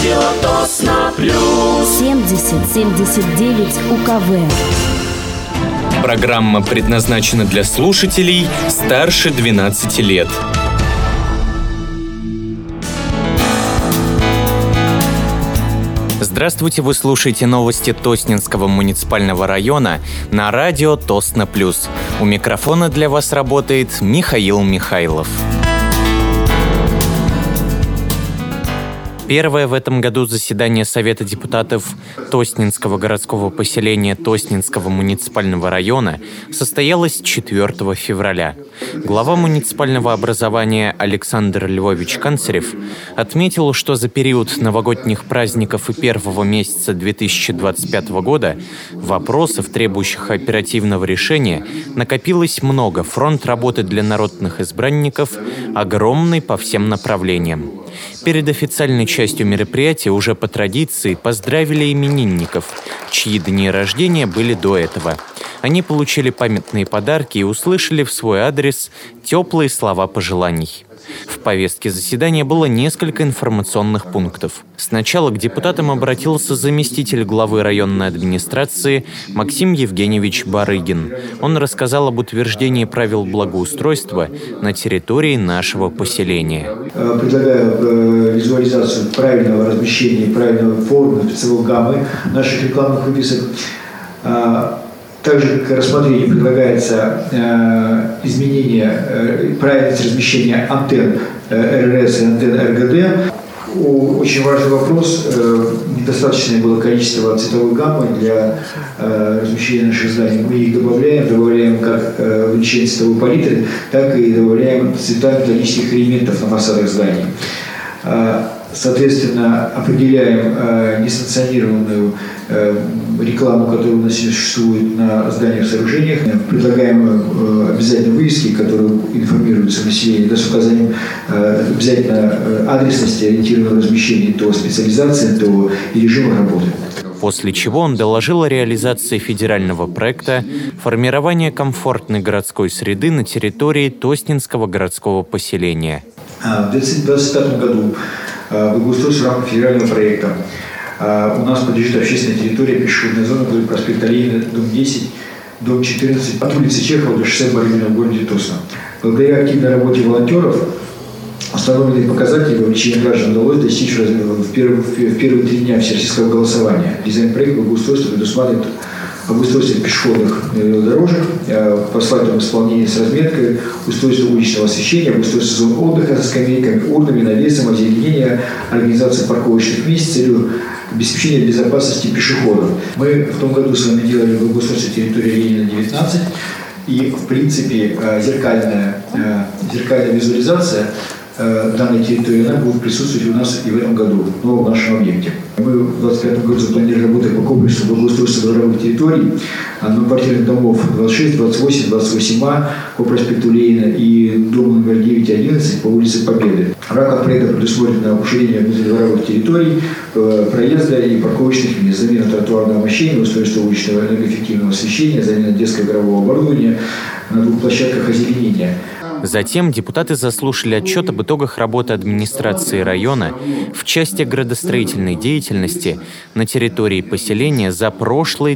Радио Тосно Плюс. 70-79 УКВ. Программа предназначена для слушателей старше 12 лет. Здравствуйте, вы слушаете новости Тоснинского муниципального района на радио Тосно Плюс. У микрофона для вас работает Михаил Михайлов. Первое в этом году заседание Совета депутатов Тоснинского городского поселения Тоснинского муниципального района состоялось 4 февраля. Глава муниципального образования Александр Львович Канцарев отметил, что за период новогодних праздников и первого месяца 2025 года вопросов, требующих оперативного решения, накопилось много. Фронт работы для народных избранников огромный по всем направлениям. Перед официальной частью мероприятия уже по традиции поздравили именинников, чьи дни рождения были до этого. Они получили памятные подарки и услышали в свой адрес теплые слова пожеланий. В повестке заседания было несколько информационных пунктов. Сначала к депутатам обратился заместитель главы районной администрации Максим Евгеньевич Барыгин. Он рассказал об утверждении правил благоустройства на территории нашего поселения. Предлагаю визуализацию правильного размещения, правильного формы, цветовой гаммы наших рекламных вывесок. Также к рассмотрению предлагается изменение правильности размещения антенн РРС и антенн РГД. Очень важный вопрос. Недостаточное было количество цветовой гаммы для размещения наших зданий. Мы их добавляем как увеличение цветовой палитры, так и добавляем цвета металлических элементов на фасадах зданий. Соответственно, определяем несанкционированную рекламу, которая у нас существует на зданиях, сооружениях. Предлагаем обязательно вывески, которые информируются население, с указанием обязательно адресности, ориентированного размещения, то специализации, то и режима работы. После чего он доложил о реализации федерального проекта «Формирование комфортной городской среды на территории Тоснинского городского поселения». В 2025 году благоустройство в рамках федерального проекта у нас подлежит общественная территория, пешеходная зона вдоль проспекта Ленина, дом 10, дом 14, от улицы Чехова до шоссе Барыгина в городе Тосно. Благодаря активной работе волонтеров установленные показатели вовлечения граждан удалось достичь в первые 3 дня всероссийского голосования. Дизайн-проект благоустройства предусматривает обустройство пешеходных дорожек, по асфальтовому исполнению с разметкой, устройство уличного освещения, обустройство зон отдыха со скамейками, урнами, навесом, озеленение, организация парковочных мест с целью обеспечения безопасности пешеходов. Мы в том году с вами делали благоустройство территории Ленина 19, и в принципе зеркальная визуализация данной территории, она будет присутствовать у нас и в этом году, в новом нашем объекте. Мы в 2025 году запланировали работы по комплексу благоустройства дворовых территорий, многоквартирных домов 26, 28, 28А по проспекту Ленина и дом номер 9 и 11 по улице Победы. В рамках проекта предусмотрено уширение внутридворовых территорий, проезда и парковочных мест, замена тротуарного мощения, устройство уличного энергоэффективного освещения, замена детского игрового оборудования на 2 площадках озеленения. Затем депутаты заслушали отчет об итогах работы администрации района в части градостроительной деятельности на территории поселения за прошлый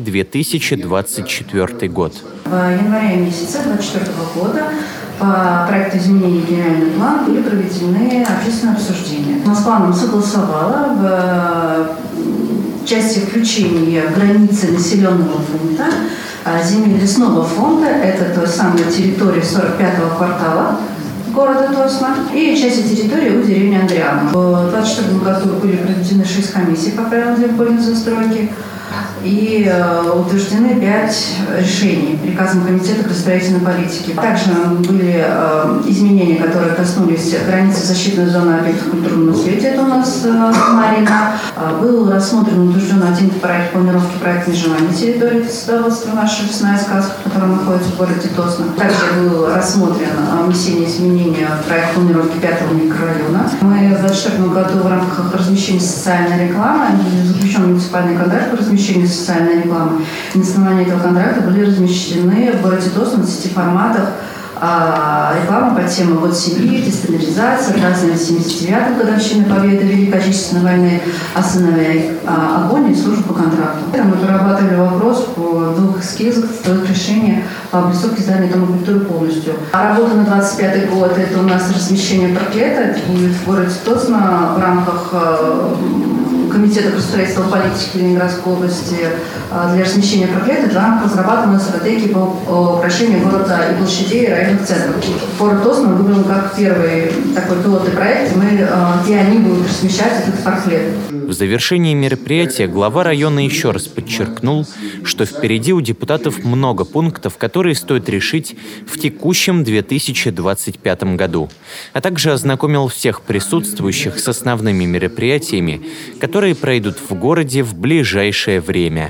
2024 год. В январе месяце 2024 года по проекту изменения генерального плана были проведены общественные обсуждения. С планом согласовала в части включения границы населенного пункта земель лесного фонда, это та самая территория 45-го квартала города Тосно и части территории у деревни Андриана. В 2024 году были проведены 6 комиссий по правилам землепольной застройки и утверждены 5 решений приказом Комитета градостроительной политики. Также были изменения, которые коснулись границы защитной зоны объектов культурного наследия. Это у нас Марина. Был рассмотрен и утвержден один проект планировки проекта межевания территории садоводства «Наша лесная сказка», которая находится в городе Тосно. Также был рассмотрен внесение изменений в проект планировки 5-го микрорайона. Мы в 2024 году в рамках размещения социальной рекламы заключен муниципальный контракт по размещению социальной рекламы. На основании этого контракта были размещены в городе Тосно в 10 форматах реклама по теме «Год семьи», «Дестабилизация», празднование 79-й годовщины Победы Великой Отечественной войны, «Останови огонь» и «Служба по контракту». Мы прорабатывали вопрос по 2 эскизах цветовых решений по облицовке здания Дома культуры полностью. А работа на 25-й год – это у нас размещение портрета. Это будет в городе Тосно в рамках Комитета градостроительства и политики Ленинградской области для размещения проклятия в рамках разрабатывания стратегии по упрощению города и площадей и районных центров. Город Тосно мы выбрали как первый такой пилотный проект, где они будут размещать этот портрет. В завершении мероприятия глава района еще раз подчеркнул, что впереди у депутатов много пунктов, которые стоит решить в текущем 2025 году, а также ознакомил всех присутствующих с основными мероприятиями, которые пройдут в городе в ближайшее время.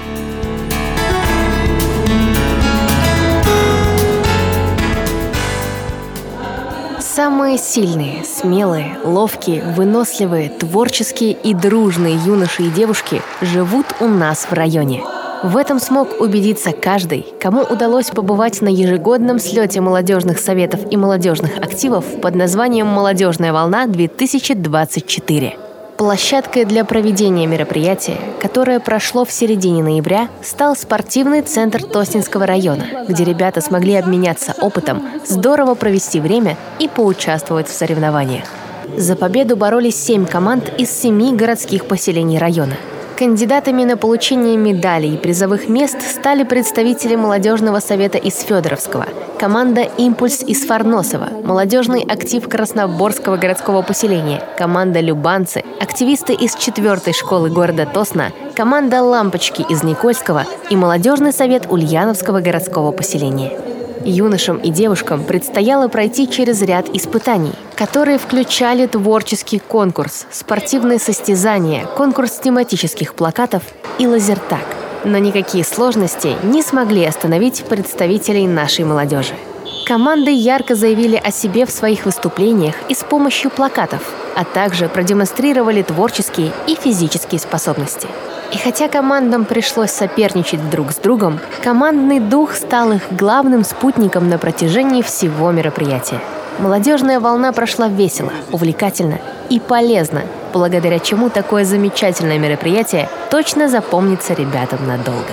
Самые сильные, смелые, ловкие, выносливые, творческие и дружные юноши и девушки живут у нас в районе. В этом смог убедиться каждый, кому удалось побывать на ежегодном слете молодежных советов и молодежных активов под названием «Молодежная волна-2024». Площадкой для проведения мероприятия, которое прошло в середине ноября, стал спортивный центр Тоснинского района, где ребята смогли обменяться опытом, здорово провести время и поучаствовать в соревнованиях. За победу боролись 7 команд из 7 городских поселений района. Кандидатами на получение медалей и призовых мест стали представители молодежного совета из Федоровского, команда «Импульс» из Фарносова, молодежный актив Красноборского городского поселения, команда «Любанцы», активисты из 4-й школы города Тосно, команда «Лампочки» из Никольского и молодежный совет Ульяновского городского поселения. Юношам и девушкам предстояло пройти через ряд испытаний, которые включали творческий конкурс, спортивные состязания, конкурс тематических плакатов и лазертаг. Но никакие сложности не смогли остановить представителей нашей молодежи. Команды ярко заявили о себе в своих выступлениях и с помощью плакатов, а также продемонстрировали творческие и физические способности. И хотя командам пришлось соперничать друг с другом, командный дух стал их главным спутником на протяжении всего мероприятия. Молодежная волна прошла весело, увлекательно и полезно, благодаря чему такое замечательное мероприятие точно запомнится ребятам надолго.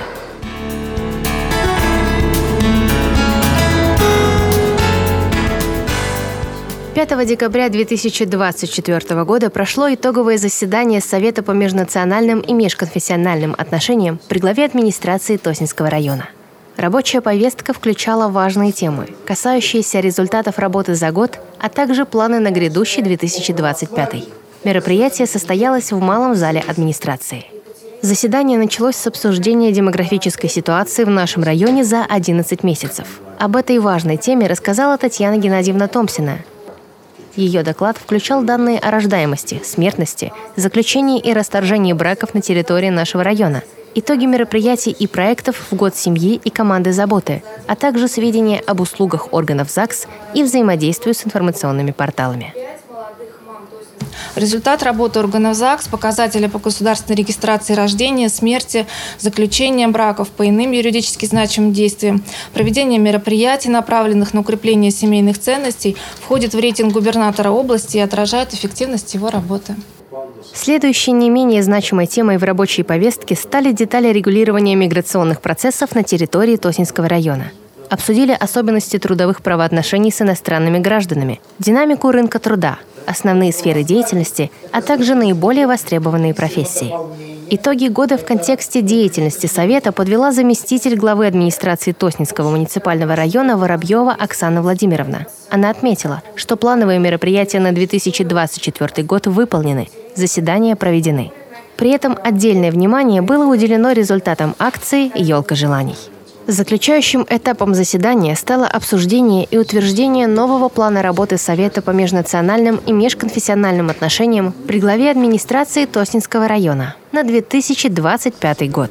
5 декабря 2024 года прошло итоговое заседание Совета по межнациональным и межконфессиональным отношениям при главе администрации Тоснинского района. Рабочая повестка включала важные темы, касающиеся результатов работы за год, а также планы на грядущий 2025. Мероприятие состоялось в малом зале администрации. Заседание началось с обсуждения демографической ситуации в нашем районе за 11 месяцев. Об этой важной теме рассказала Татьяна Геннадьевна Томсина. Ее доклад включал данные о рождаемости, смертности, заключении и расторжении браков на территории нашего района, итоги мероприятий и проектов в год семьи и команды заботы, а также сведения об услугах органов ЗАГС и взаимодействию с информационными порталами. Результат работы органов ЗАГС, показатели по государственной регистрации рождения, смерти, заключения браков по иным юридически значимым действиям, проведение мероприятий, направленных на укрепление семейных ценностей, входит в рейтинг губернатора области и отражает эффективность его работы. Следующей не менее значимой темой в рабочей повестке стали детали регулирования миграционных процессов на территории Тоснинского района. Обсудили особенности трудовых правоотношений с иностранными гражданами, динамику рынка труда, основные сферы деятельности, а также наиболее востребованные профессии. Итоги года в контексте деятельности Совета подвела заместитель главы администрации Тоснинского муниципального района Воробьева Оксана Владимировна. Она отметила, что плановые мероприятия на 2024 год выполнены, заседания проведены. При этом отдельное внимание было уделено результатам акции «Елка желаний». Заключающим этапом заседания стало обсуждение и утверждение нового плана работы Совета по межнациональным и межконфессиональным отношениям при главе администрации Тоснинского района на 2025 год.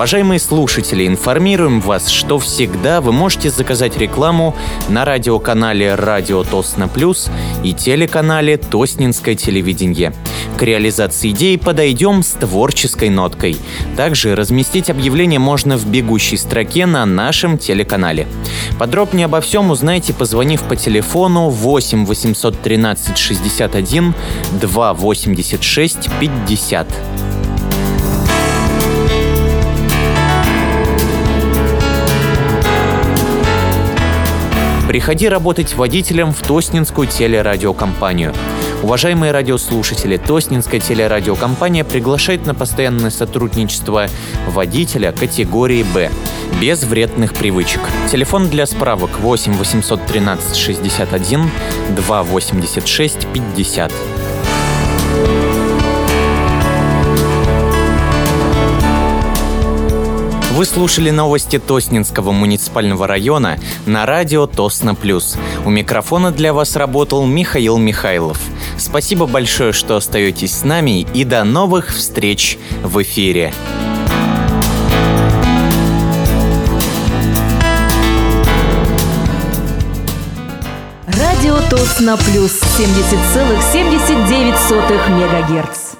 Уважаемые слушатели, информируем вас, что всегда вы можете заказать рекламу на радиоканале «Радио Тосно Плюс» и телеканале «Тоснинское телевидение». К реализации идеи подойдем с творческой ноткой. Также разместить объявление можно в бегущей строке на нашем телеканале. Подробнее обо всем узнайте, позвонив по телефону 8 813 61 286 50. Приходи работать водителем в Тоснинскую телерадиокомпанию. Уважаемые радиослушатели, Тоснинская телерадиокомпания приглашает на постоянное сотрудничество водителя категории «Б» без вредных привычек. Телефон для справок 8 813 61 286 50. Вы слушали новости Тоснинского муниципального района на радио Тосно Плюс. У микрофона для вас работал Михаил Михайлов. Спасибо большое, что остаетесь с нами, и до новых встреч в эфире. Радио Тосно Плюс 70,79 МГц.